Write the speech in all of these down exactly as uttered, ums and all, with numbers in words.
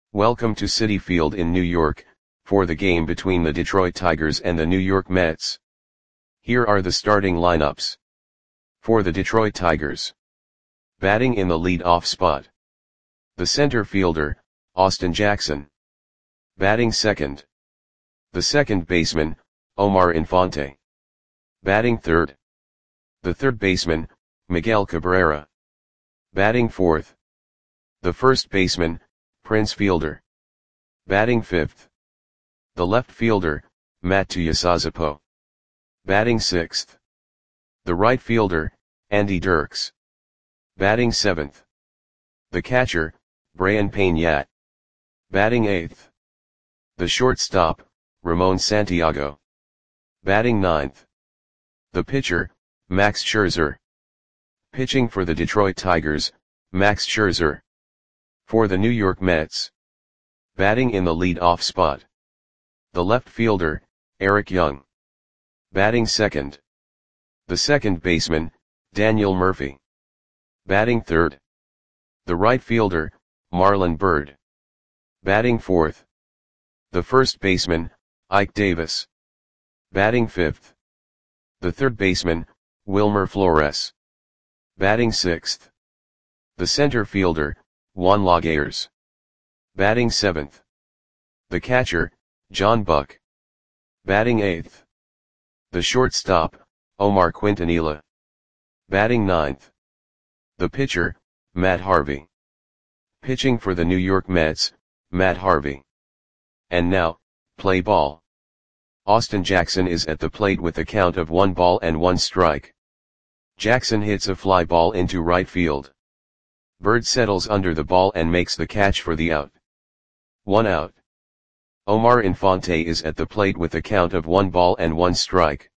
Welcome to Citi Field in New York, for the game between the Detroit Tigers and the New York Mets. Here are the starting lineups. For the Detroit Tigers. Batting in the lead-off spot. The center fielder, Austin Jackson. Batting second. The second baseman, Omar Infante. Batting third. The third baseman, Miguel Cabrera. Batting fourth. The first baseman, Prince Fielder. Batting fifth. The left fielder, Matt Tuiasosopo. Batting sixth. The right fielder, Andy Dirks. Batting seventh. The catcher, Brayan Peña. Batting eighth. The shortstop, Ramon Santiago. Batting ninth. The pitcher, Max Scherzer. Pitching for the Detroit Tigers, Max Scherzer. For the New York Mets. Batting in the lead-off spot. The left fielder, Eric Young. Batting second. The second baseman, Daniel Murphy. Batting third. The right fielder, Marlon Byrd. Batting fourth. The first baseman, Ike Davis. Batting fifth. The third baseman, Wilmer Flores. Batting sixth. The center fielder, Juan Lagares. Batting seventh. The catcher, John Buck. Batting eighth. The shortstop, Omar Quintanilla. Batting ninth. The pitcher, Matt Harvey. Pitching for the New York Mets, Matt Harvey. And now, play ball. Austin Jackson is at the plate with a count of one ball and one strike. Jackson hits a fly ball into right field. Byrd settles under the ball and makes the catch for the out. One out. Omar Infante is at the plate with a count of one ball and one strike.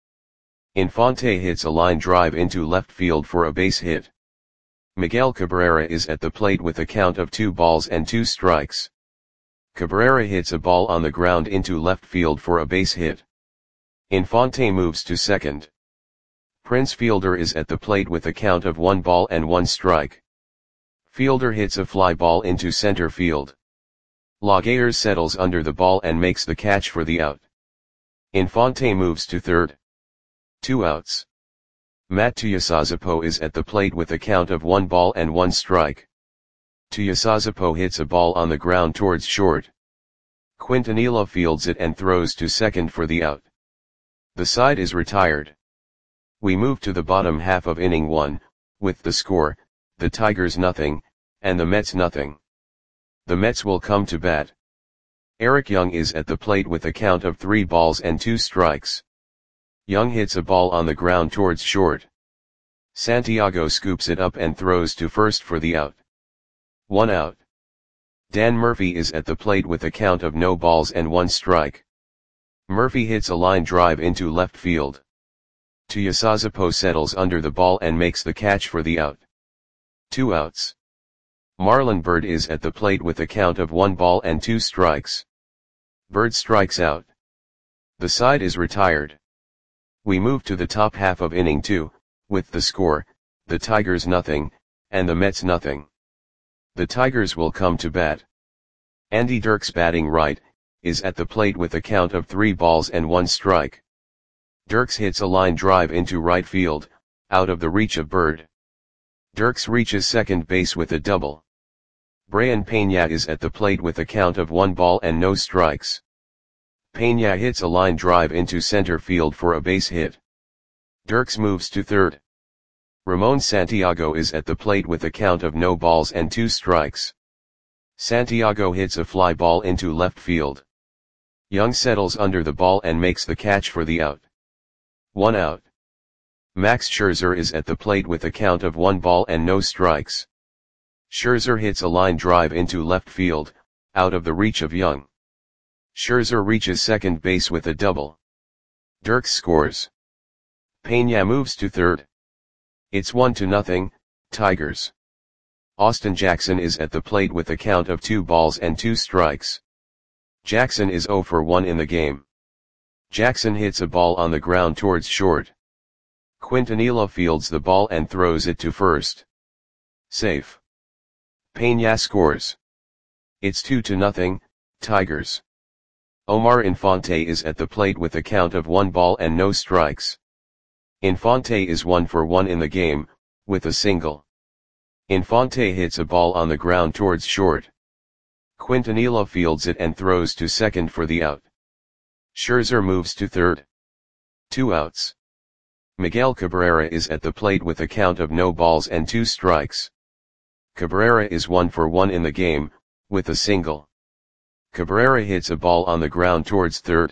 Infante hits a line drive into left field for a base hit. Miguel Cabrera is at the plate with a count of two balls and two strikes. Cabrera hits a ball on the ground into left field for a base hit. Infante moves to second. Prince Fielder is at the plate with a count of one ball and one strike. Fielder hits a fly ball into center field. Lagares settles under the ball and makes the catch for the out. Infante moves to third. Two outs. Matt Tuiasosopo is at the plate with a count of one ball and one strike. Tuiasosopo hits a ball on the ground towards short. Quintanilla fields it and throws to second for the out. The side is retired. We move to the bottom half of inning one, with the score, the Tigers nothing, and the Mets nothing. The Mets will come to bat. Eric Young is at the plate with a count of three balls and two strikes. Young hits a ball on the ground towards short. Santiago scoops it up and throws to first for the out. One out. Dan Murphy is at the plate with a count of no balls and one strike. Murphy hits a line drive into left field. Tuiasosopo settles under the ball and makes the catch for the out. Two outs. Marlon Byrd is at the plate with a count of one ball and two strikes. Byrd strikes out. The side is retired. We move to the top half of inning two, with the score, the Tigers nothing, and the Mets nothing. The Tigers will come to bat. Andy Dirks batting right, is at the plate with a count of three balls and one strike. Dirks hits a line drive into right field, out of the reach of Byrd. Dirks reaches second base with a double. Brayan Peña is at the plate with a count of one ball and no strikes. Peña hits a line drive into center field for a base hit. Dirks moves to third. Ramon Santiago is at the plate with a count of no balls and two strikes. Santiago hits a fly ball into left field. Young settles under the ball and makes the catch for the out. One out. Max Scherzer is at the plate with a count of one ball and no strikes. Scherzer hits a line drive into left field, out of the reach of Young. Scherzer reaches second base with a double. Dirks scores. Peña moves to third. It's one to nothing, Tigers. Austin Jackson is at the plate with a count of two balls and two strikes. Jackson is zero for one in the game. Jackson hits a ball on the ground towards short. Quintanilla fields the ball and throws it to first. Safe. Peña scores. It's two to nothing, Tigers. Omar Infante is at the plate with a count of one ball and no strikes. Infante is one for one in the game, with a single. Infante hits a ball on the ground towards short. Quintanilla fields it and throws to second for the out. Scherzer moves to third. Two outs. Miguel Cabrera is at the plate with a count of no balls and two strikes. Cabrera is one for one in the game, with a single. Cabrera hits a ball on the ground towards third.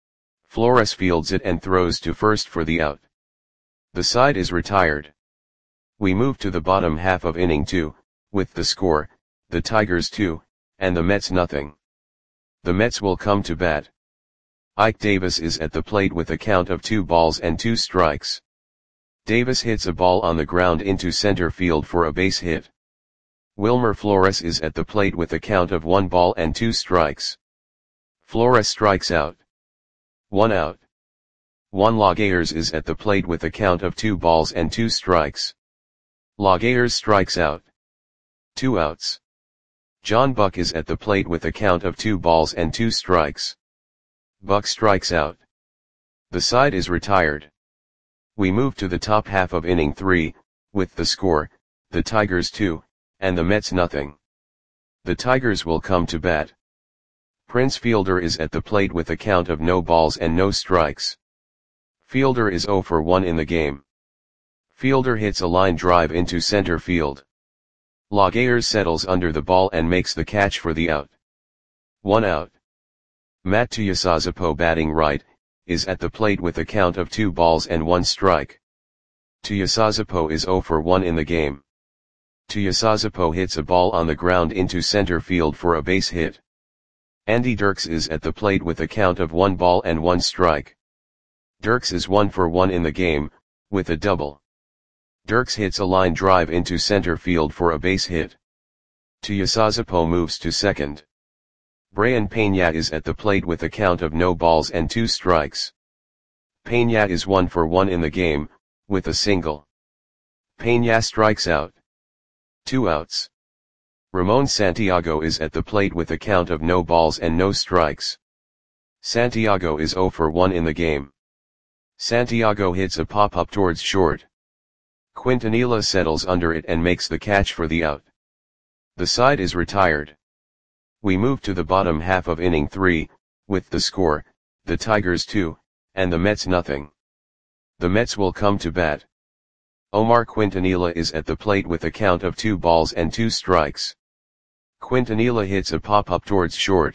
Flores fields it and throws to first for the out. The side is retired. We move to the bottom half of inning two, with the score, the Tigers two, and the Mets nothing. The Mets will come to bat. Ike Davis is at the plate with a count of two balls and two strikes. Davis hits a ball on the ground into center field for a base hit. Wilmer Flores is at the plate with a count of one ball and two strikes. Flores strikes out. One out. Juan Laguerre is at the plate with a count of two balls and two strikes. Laguerre strikes out. Two outs. John Buck is at the plate with a count of two balls and two strikes. Buck strikes out. The side is retired. We move to the top half of inning three, with the score, the Tigers two, and the Mets nothing. The Tigers will come to bat. Prince Fielder is at the plate with a count of no balls and no strikes. Fielder is zero for one in the game. Fielder hits a line drive into center field. Laguerre settles under the ball and makes the catch for the out. One out. Matt Tuiasosopo, batting right, is at the plate with a count of two balls and one strike. Tuiasosopo is zero for one in the game. Tuiasosopo hits a ball on the ground into center field for a base hit. Andy Dirks is at the plate with a count of one ball and one strike. Dirks is one for one in the game, with a double. Dirks hits a line drive into center field for a base hit. Tuiasosopo moves to second. Brayan Peña is at the plate with a count of no balls and two strikes. Peña is one for one in the game, with a single. Peña strikes out. Two outs. Ramon Santiago is at the plate with a count of no balls and no strikes. Santiago is zero for one in the game. Santiago hits a pop-up towards short. Quintanilla settles under it and makes the catch for the out. The side is retired. We move to the bottom half of inning three, with the score, the Tigers two, and the Mets nothing. The Mets will come to bat. Omar Quintanilla is at the plate with a count of two balls and two strikes. Quintanilla hits a pop-up towards short.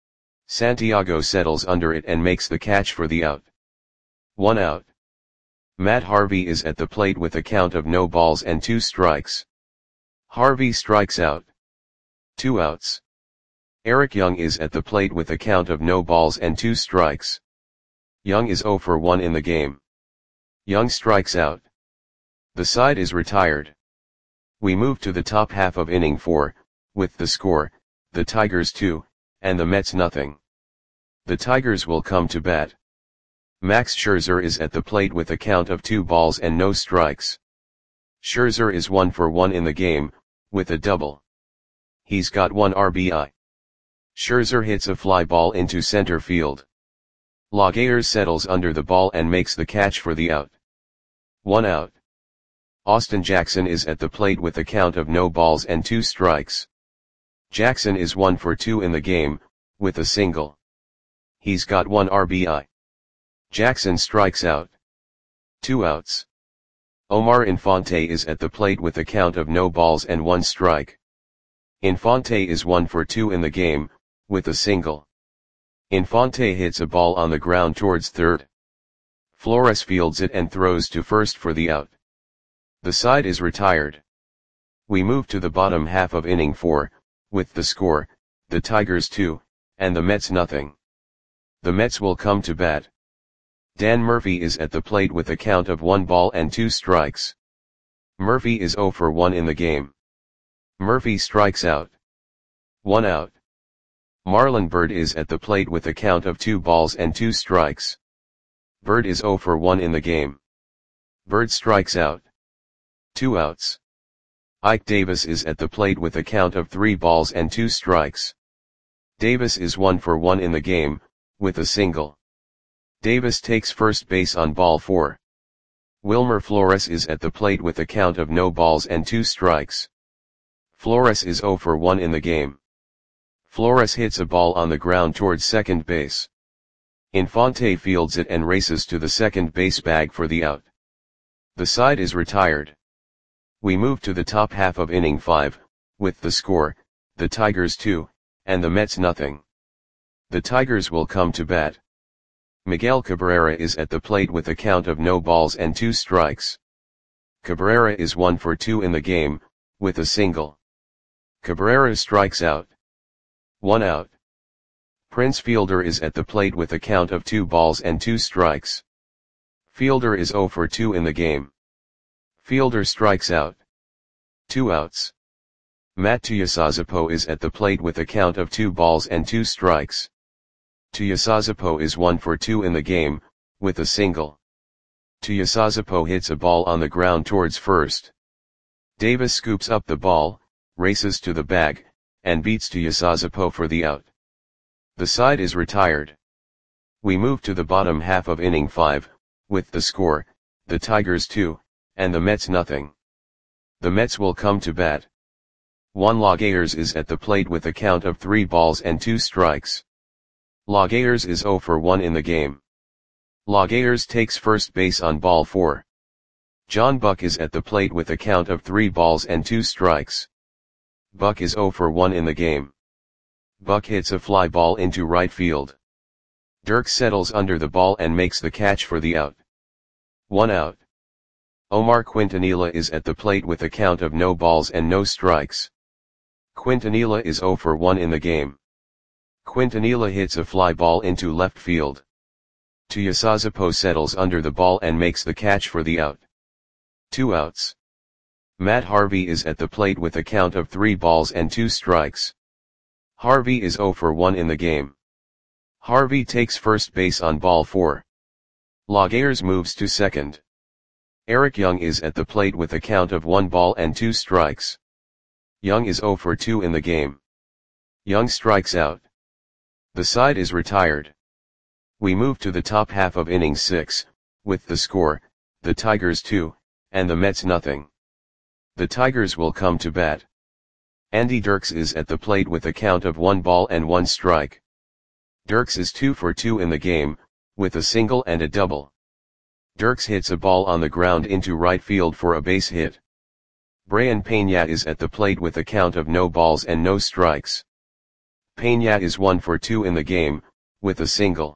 Santiago settles under it and makes the catch for the out. One out. Matt Harvey is at the plate with a count of no balls and two strikes. Harvey strikes out. Two outs. Eric Young is at the plate with a count of no balls and two strikes. Young is zero for one in the game. Young strikes out. The side is retired. We move to the top half of inning four, with the score, the Tigers two, and the Mets nothing. The Tigers will come to bat. Max Scherzer is at the plate with a count of two balls and no strikes. Scherzer is one for one in the game, with a double. He's got one R B I. Scherzer hits a fly ball into center field. Laguerre settles under the ball and makes the catch for the out. One out. Austin Jackson is at the plate with a count of no balls and two strikes. Jackson is one for two in the game, with a single. He's got one R B I. Jackson strikes out. Two outs. Omar Infante is at the plate with a count of no balls and one strike. Infante is one for two in the game, with a single. Infante hits a ball on the ground towards third. Flores fields it and throws to first for the out. The side is retired. We move to the bottom half of inning four, with the score, the Tigers two, and the Mets nothing. The Mets will come to bat. Dan Murphy is at the plate with a count of one ball and two strikes. Murphy is zero for one in the game. Murphy strikes out. One out. Marlon Byrd is at the plate with a count of two balls and two strikes. Byrd is zero for one in the game. Byrd strikes out. Two outs. Ike Davis is at the plate with a count of three balls and two strikes. Davis is one for one in the game, with a single. Davis takes first base on ball four. Wilmer Flores is at the plate with a count of no balls and two strikes. Flores is zero for one in the game. Flores hits a ball on the ground towards second base. Infante fields it and races to the second base bag for the out. The side is retired. We move to the top half of inning five, with the score, the Tigers two, and the Mets nothing. The Tigers will come to bat. Miguel Cabrera is at the plate with a count of no balls and two strikes. Cabrera is one for two in the game, with a single. Cabrera strikes out. One out. Prince Fielder is at the plate with a count of two balls and two strikes. Fielder is zero for two in the game. Fielder strikes out. Two outs. Matt Tuiasosopo is at the plate with a count of two balls and two strikes. Tuiasosopo is one for two in the game, with a single. Tuiasosopo hits a ball on the ground towards first. Davis scoops up the ball, races to the bag, and beats Tuiasosopo for the out. The side is retired. We move to the bottom half of inning five, with the score, the Tigers two, and the Mets nothing. The Mets will come to bat. Juan Laguerre is at the plate with a count of three balls and two strikes. Laguerre is zero for one in the game. Laguerre takes first base on ball four. John Buck is at the plate with a count of three balls and two strikes. Buck is zero for one in the game. Buck hits a fly ball into right field. Dirks settles under the ball and makes the catch for the out. One out. Omar Quintanilla is at the plate with a count of no balls and no strikes. Quintanilla is zero for one in the game. Quintanilla hits a fly ball into left field. Tuiasosopo settles under the ball and makes the catch for the out. Two outs. Matt Harvey is at the plate with a count of three balls and two strikes. Harvey is zero for one in the game. Harvey takes first base on ball four. Laguerre moves to second. Eric Young is at the plate with a count of one ball and two strikes. Young is zero for two in the game. Young strikes out. The side is retired. We move to the top half of inning six, with the score, the Tigers two, and the Mets nothing. The Tigers will come to bat. Andy Dirks is at the plate with a count of one ball and one strike. Dirks is two for two in the game, with a single and a double. Dirks hits a ball on the ground into right field for a base hit. Brayan Peña is at the plate with a count of no balls and no strikes. Peña is one for two in the game, with a single.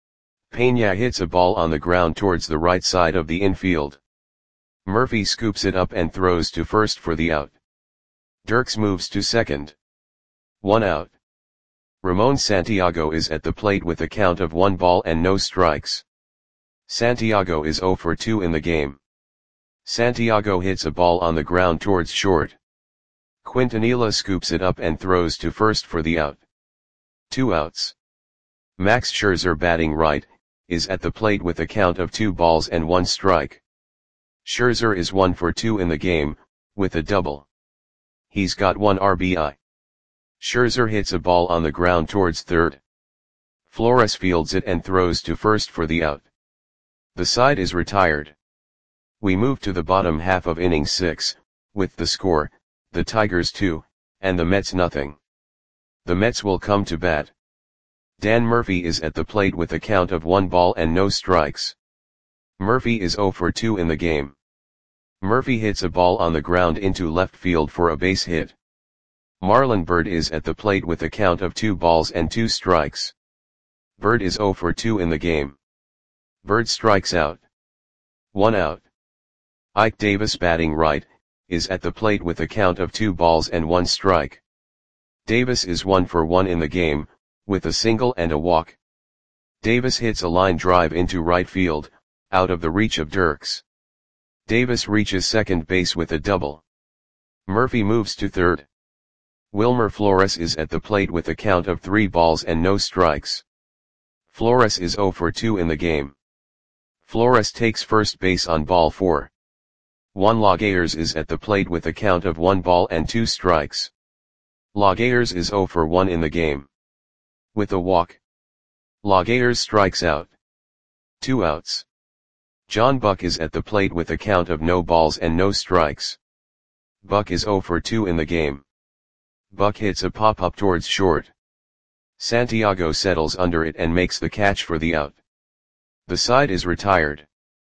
Peña hits a ball on the ground towards the right side of the infield. Murphy scoops it up and throws to first for the out. Dirks moves to second. One out. Ramon Santiago is at the plate with a count of one ball and no strikes. Santiago is zero for two in the game. Santiago hits a ball on the ground towards short. Quintanilla scoops it up and throws to first for the out. Two outs. Max Scherzer, batting right, is at the plate with a count of two balls and one strike. Scherzer is one for two in the game, with a double. He's got one R B I. Scherzer hits a ball on the ground towards third. Flores fields it and throws to first for the out. The side is retired. We move to the bottom half of inning six, with the score, the Tigers two, and the Mets nothing. The Mets will come to bat. Dan Murphy is at the plate with a count of one ball and no strikes. Murphy is zero for two in the game. Murphy hits a ball on the ground into left field for a base hit. Marlon Byrd is at the plate with a count of two balls and two strikes. Byrd is zero for two in the game. Byrd strikes out. One out. Ike Davis, batting right, is at the plate with a count of two balls and one strike. Davis is one for one in the game, with a single and a walk. Davis hits a line drive into right field, out of the reach of Dirks. Davis reaches second base with a double. Murphy moves to third. Wilmer Flores is at the plate with a count of three balls and no strikes. Flores is zero for two in the game. Flores takes first base on ball four. Juan Lagares is at the plate with a count of one ball and two strikes. Lagares is zero for one in the game. With a walk, Lagares strikes out. Two outs. John Buck is at the plate with a count of no balls and no strikes. Buck is zero for two in the game. Buck hits a pop-up towards short. Santiago settles under it and makes the catch for the out. The side is retired.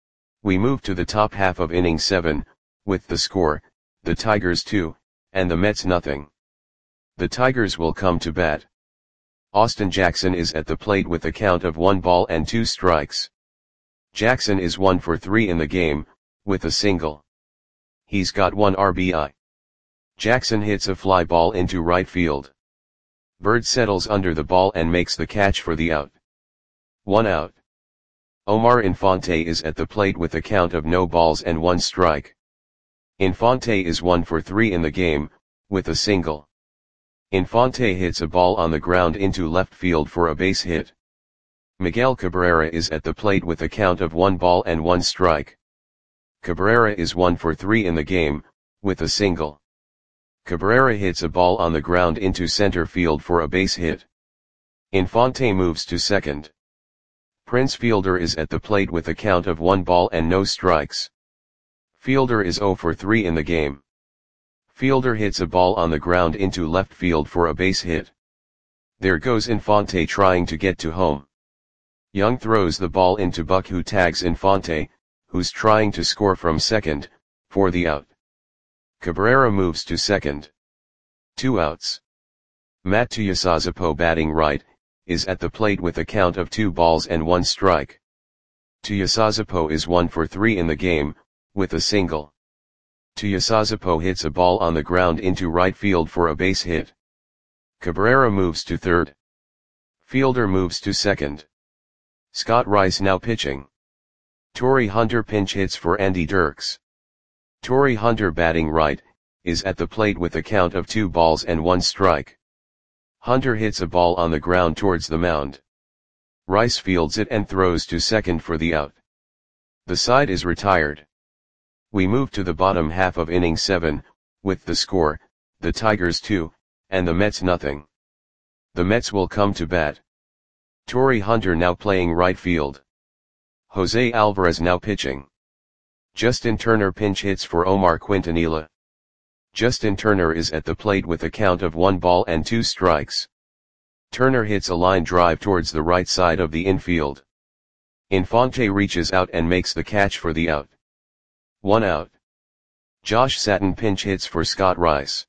We move to the top half of inning seven, with the score, the Tigers two, and the Mets nothing. The Tigers will come to bat. Austin Jackson is at the plate with a count of one ball and two strikes. Jackson is one for three in the game, with a single. He's got one R B I. Jackson hits a fly ball into right field. Bird settles under the ball and makes the catch for the out. One out. Omar Infante is at the plate with a count of no balls and one strike. Infante is one for three in the game, with a single. Infante hits a ball on the ground into left field for a base hit. Miguel Cabrera is at the plate with a count of one ball and one strike. Cabrera is one for three in the game, with a single. Cabrera hits a ball on the ground into center field for a base hit. Infante moves to second. Prince Fielder is at the plate with a count of one ball and no strikes. Fielder is zero for three in the game. Fielder hits a ball on the ground into left field for a base hit. There goes Infante trying to get to home. Young throws the ball into Buck, who tags Infante, who's trying to score from second, for the out. Cabrera moves to second. Two outs. Matt Tuiasosopo, batting right, is at the plate with a count of two balls and one strike. Tuiasosopo is one for three in the game, with a single. Tuiasosopo hits a ball on the ground into right field for a base hit. Cabrera moves to third. Fielder moves to second. Scott Rice now pitching. Torii Hunter pinch hits for Andy Dirks. Torii Hunter, batting right, is at the plate with a count of two balls and one strike. Hunter hits a ball on the ground towards the mound. Rice fields it and throws to second for the out. The side is retired. We move to the bottom half of inning seven, with the score, the Tigers two, and the Mets nothing. The Mets will come to bat. Torii Hunter now playing right field. Jose Alvarez now pitching. Justin Turner pinch hits for Omar Quintanilla. Justin Turner is at the plate with a count of one ball and two strikes. Turner hits a line drive towards the right side of the infield. Infante reaches out and makes the catch for the out. One out. Josh Satin pinch hits for Scott Rice.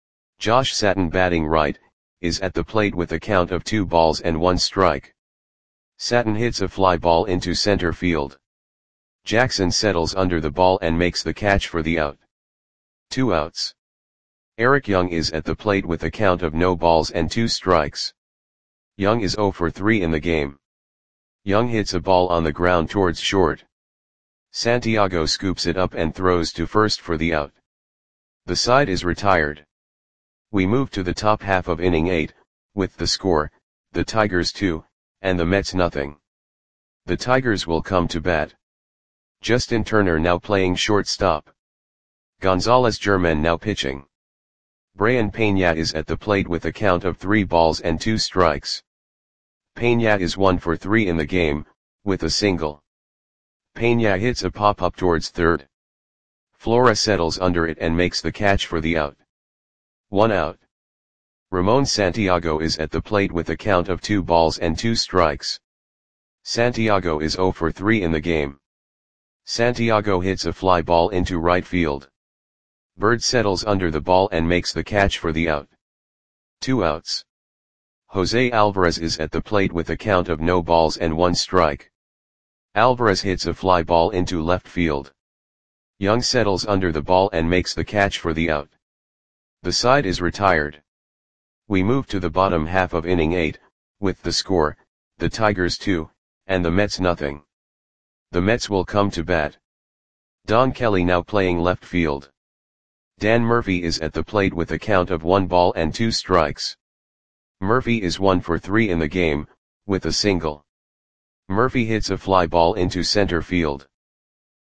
Josh Satin, batting right, is at the plate with a count of two balls and one strike. Satin hits a fly ball into center field. Jackson settles under the ball and makes the catch for the out. Two outs. Eric Young is at the plate with a count of no balls and two strikes. Young is zero for three in the game. Young hits a ball on the ground towards short. Santiago scoops it up and throws to first for the out. The side is retired. We move to the top half of inning eight, with the score, the Tigers two, and the Mets nothing. The Tigers will come to bat. Justin Turner now playing shortstop. Gonzalez German now pitching. Brayan Peña is at the plate with a count of three balls and two strikes. Peña is one for three in the game, with a single. Peña hits a pop-up towards third. Flora settles under it and makes the catch for the out. One out. Ramon Santiago is at the plate with a count of two balls and two strikes. Santiago is zero for three in the game. Santiago hits a fly ball into right field. Bird settles under the ball and makes the catch for the out. Two outs. Jose Alvarez is at the plate with a count of no balls and one strike. Alvarez hits a fly ball into left field. Young settles under the ball and makes the catch for the out. The side is retired. We move to the bottom half of inning eight, with the score, the Tigers two, and the Mets nothing. The Mets will come to bat. Don Kelly now playing left field. Dan Murphy is at the plate with a count of one ball and two strikes. Murphy is one for three in the game, with a single. Murphy hits a fly ball into center field.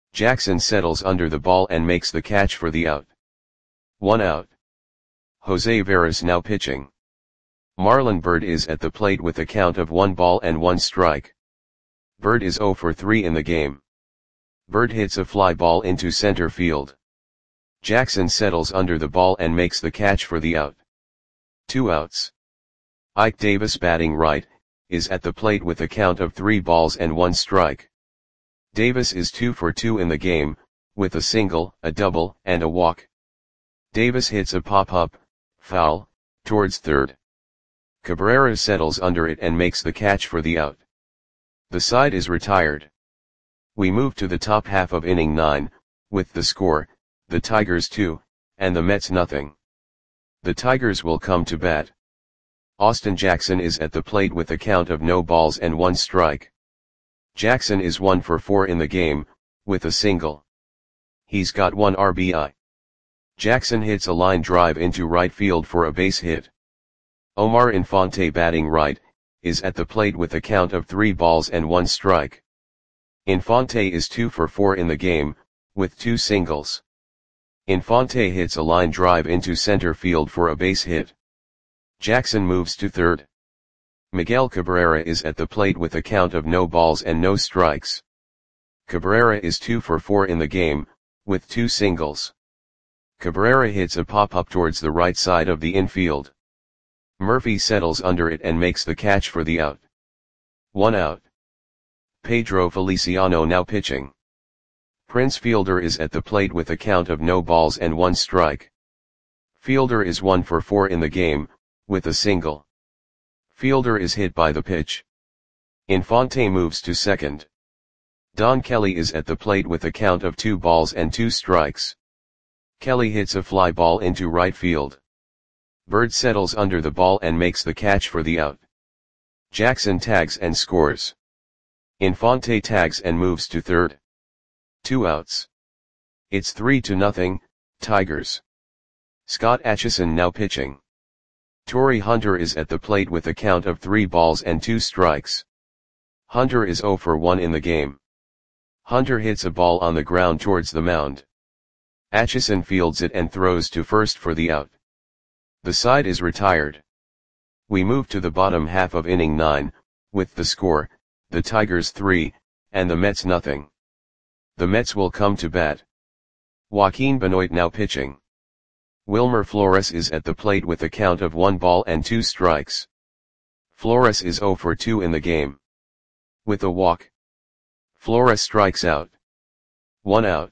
Jackson settles under the ball and makes the catch for the out. One out. Jose Veras now pitching. Marlon Byrd is at the plate with a count of one ball and one strike. Byrd is zero for three in the game. Byrd hits a fly ball into center field. Jackson settles under the ball and makes the catch for the out. Two outs. Ike Davis, batting right, is at the plate with a count of three balls and one strike. Davis is two for two in the game, with a single, a double, and a walk. Davis hits a pop-up, foul, towards third. Cabrera settles under it and makes the catch for the out. The side is retired. We move to the top half of inning nine, with the score, the Tigers two, and the Mets nothing. The Tigers will come to bat. Austin Jackson is at the plate with a count of no balls and one strike. Jackson is one for four in the game, with a single. He's got one R B I. Jackson hits a line drive into right field for a base hit. Omar Infante, batting right, is at the plate with a count of three balls and one strike. Infante is two for four in the game, with two singles. Infante hits a line drive into center field for a base hit. Jackson moves to third. Miguel Cabrera is at the plate with a count of no balls and no strikes. Cabrera is two for four in the game, with two singles. Cabrera hits a pop-up towards the right side of the infield. Murphy settles under it and makes the catch for the out. One out. Pedro Feliciano now pitching. Prince Fielder is at the plate with a count of no balls and one strike. Fielder is one for four in the game, with a single. Fielder is hit by the pitch. Infante moves to second. Don Kelly is at the plate with a count of two balls and two strikes. Kelly hits a fly ball into right field. Byrd settles under the ball and makes the catch for the out. Jackson tags and scores. Infante tags and moves to third. Two outs. It's three to nothing, Tigers. Scott Atchison now pitching. Torrey Hunter is at the plate with a count of three balls and two strikes. Hunter is zero for one in the game. Hunter hits a ball on the ground towards the mound. Atchison fields it and throws to first for the out. The side is retired. We move to the bottom half of inning nine, with the score, the Tigers three, and the Mets nothing. The Mets will come to bat. Joaquin Benoit now pitching. Wilmer Flores is at the plate with a count of one ball and two strikes. Flores is zero for two in the game. With a walk. Flores strikes out. One out.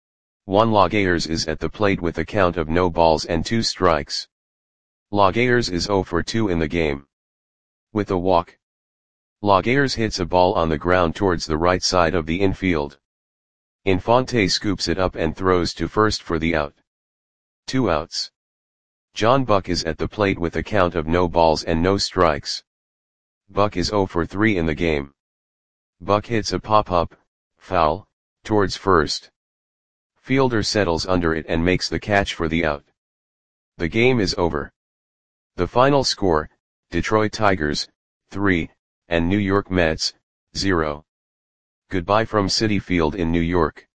Juan Laguerre is at the plate with a count of no balls and two strikes. Laguerre is zero for two in the game. With a walk. Laguerre hits a ball on the ground towards the right side of the infield. Infante scoops it up and throws to first for the out. Two outs. John Buck is at the plate with a count of no balls and no strikes. Buck is zero for three in the game. Buck hits a pop-up, foul, towards first. Fielder settles under it and makes the catch for the out. The game is over. The final score, Detroit Tigers, three, and New York Mets, zero. Goodbye from Citi Field in New York.